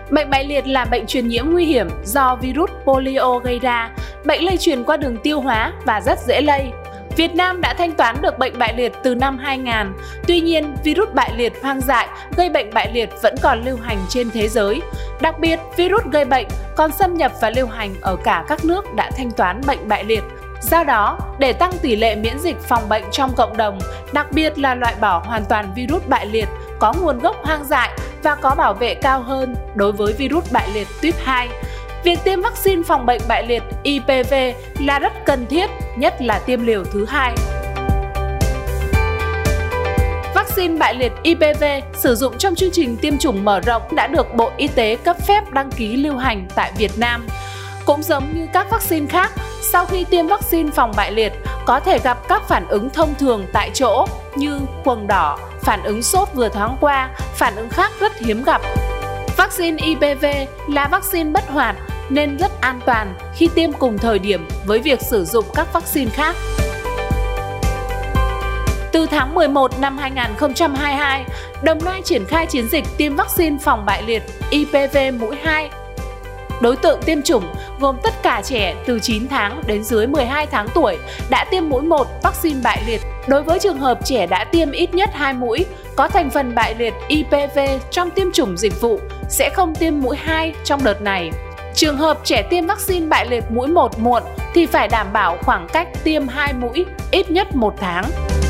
Bệnh bại liệt là bệnh truyền nhiễm nguy hiểm do virus polio gây ra, bệnh lây truyền qua đường tiêu hóa và rất dễ lây. Việt Nam đã thanh toán được bệnh bại liệt từ năm 2000, tuy nhiên virus bại liệt hoang dại gây bệnh bại liệt vẫn còn lưu hành trên thế giới. Đặc biệt, virus gây bệnh còn xâm nhập và lưu hành ở cả các nước đã thanh toán bệnh bại liệt. Do đó, để tăng tỷ lệ miễn dịch phòng bệnh trong cộng đồng, đặc biệt là loại bỏ hoàn toàn virus bại liệt có nguồn gốc hoang dại và có bảo vệ cao hơn đối với virus bại liệt tuyếp 2, việc tiêm vaccine phòng bệnh bại liệt IPV là rất cần thiết, nhất là tiêm liều thứ 2. Vaccine bại liệt IPV sử dụng trong chương trình tiêm chủng mở rộng đã được Bộ Y tế cấp phép đăng ký lưu hành tại Việt Nam. Cũng giống như các vaccine khác, sau khi tiêm vaccine phòng bại liệt có thể gặp các phản ứng thông thường tại chỗ như quầng đỏ, phản ứng sốt vừa thoáng qua, phản ứng khác rất hiếm gặp. Vaccine IPV là vaccine bất hoạt nên rất an toàn khi tiêm cùng thời điểm với việc sử dụng các vaccine khác. Từ tháng 11 năm 2022, Đồng Nai triển khai chiến dịch tiêm vaccine phòng bại liệt IPV mũi 2. Đối tượng tiêm chủng gồm tất cả trẻ từ 9 tháng đến dưới 12 tháng tuổi đã tiêm mũi 1 vaccine bại liệt. Đối với trường hợp trẻ đã tiêm ít nhất 2 mũi, có thành phần bại liệt IPV trong tiêm chủng dịch vụ sẽ không tiêm mũi 2 trong đợt này. Trường hợp trẻ tiêm vaccine bại liệt mũi 1 muộn thì phải đảm bảo khoảng cách tiêm 2 mũi ít nhất 1 tháng.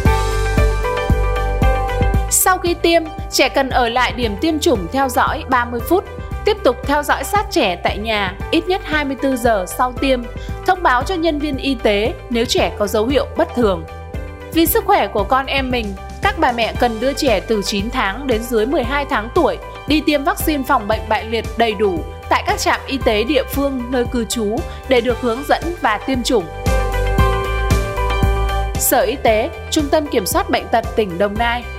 Sau khi tiêm, trẻ cần ở lại điểm tiêm chủng theo dõi 30 phút. Tiếp tục theo dõi sát trẻ tại nhà ít nhất 24 giờ sau tiêm, thông báo cho nhân viên y tế nếu trẻ có dấu hiệu bất thường. Vì sức khỏe của con em mình, các bà mẹ cần đưa trẻ từ 9 tháng đến dưới 12 tháng tuổi đi tiêm vaccine phòng bệnh bại liệt đầy đủ tại các trạm y tế địa phương nơi cư trú để được hướng dẫn và tiêm chủng. Sở Y tế, Trung tâm Kiểm soát Bệnh tật tỉnh Đồng Nai